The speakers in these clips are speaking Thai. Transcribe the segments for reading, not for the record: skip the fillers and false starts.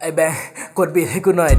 ไอ้แบงค์กดบีทให้กูหน่อยดิ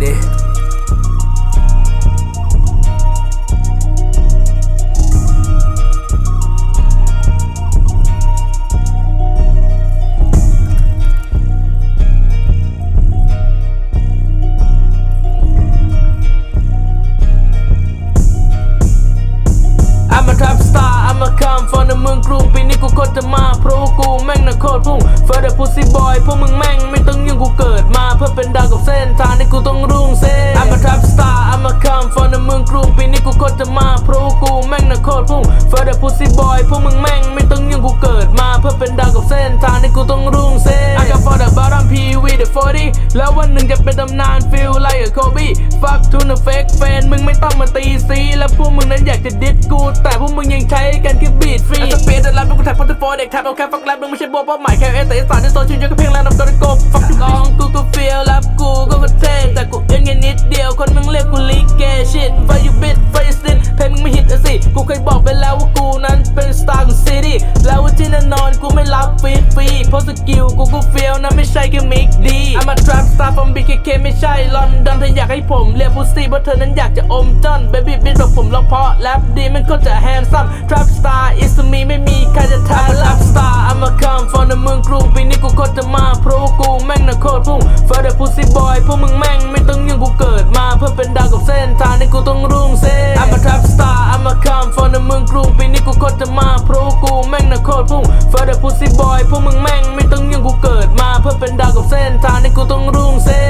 I'm a trap star I'm a come from the เมืองกรุงปีนี้กูโคตรจะมาเพราะว่ากูแม่งน่ะโคตรพุ่ง For the pussy boy พวกมึงแม่งไม่ต้องยุ่งกูเกิดมาเพื่อเป็นดาวกับเส้นทางที่กูต้องรุ่งเส้น I'm a trap star I'm a come from the เมืองกรุงปีนี้กูโคตรจะมาเพราะว่ากูแม่งน่ะโคตรพุ่ง For the pussy boy พวกมึงแม่งไม่ต้องยุ่งกูเกิดมาเพื่อเป็นดาวกับเส้นทางที่กูต้องรุ่งเส้น I got for the bottom P with the 40แล้ววันหนึ่งจะเป็นตำนาน feel like a Kobe Fuck to the fake fan มึงไม่ต้องมาตีซีและพวกมึงนั้นอยากจะดิสกูแต่พวกมึงยังใช้กันแค่บีทฟรีสเปซแล้วกูแท็กพอร์ตโฟเด็กแท็บเอาแค่ฟักแรปมึงไม่ใช่โบว์เป้าหมายแค่แต่สารในโซเชียลเยอะก็เพียงแล้วนำตัวโกบฟักลองกูก็ feel รับกูก็เท่แต่กูเองแค่นิดเดียวคนมึงเรียกกูลีกเกชิต for you bitch for you sin เพลงมึงไม่ฮิตอะสิกูเคยบอกไปแล้วว่ากูนั้นเป็นสตาร์ของซิตี้แล้วว่าที่แน่นอนกูไม่รับฟรีเพราะสกิลกูก็ feel นะไม่ใช่แค่มิกดี I'm a trap star from BKK ไม่ใช่ลอนดอนเธออยากให้ผมเรียกพุซี่เพราะเธอนั้นอยากจะอมจอน baby bitch บอกผมร้องเพราะแรปดีมันก็จะ handsome trap star is me ไม่มีใครจะทำ I'm a trap star I'm a come from the เมืองกรุงปีนี้กูโคตรจะมาเพราะว่ากูแม่งน่ะโคตรพุ่ง For the pussy boy พวกมึงแม่งไม่ต้องยุ่งกูเกิดมาเพื่อเป็นดาวกับเส้นทางที่กูต้องรุ่งเส้น I'm a trap star I'm a come from the เมืองกรุงปีนี้กูโคตรจะมาเพราะว่ากูแม่งน่ะโคตรพุ่ง For the pussy boy พวกมึงแม่งไม่ต้องยุ่งกูเกิดมาเพื่อเป็นดาวกับเส้นทางที่กูต้องรุ่งเส้น